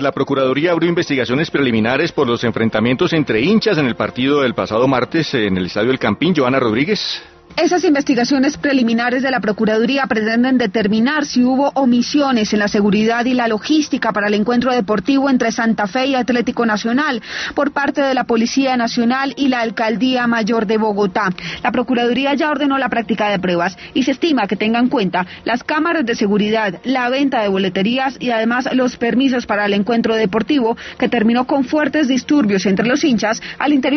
La Procuraduría abrió investigaciones preliminares por los enfrentamientos entre hinchas en el partido del pasado martes en el Estadio El Campín. Joana Rodríguez. Esas investigaciones preliminares de la Procuraduría pretenden determinar si hubo omisiones en la seguridad y la logística para el encuentro deportivo entre Santa Fe y Atlético Nacional por parte de la Policía Nacional y la Alcaldía Mayor de Bogotá. La Procuraduría ya ordenó la práctica de pruebas y se estima que tengan en cuenta las cámaras de seguridad, la venta de boleterías y además los permisos para el encuentro deportivo que terminó con fuertes disturbios entre los hinchas al interior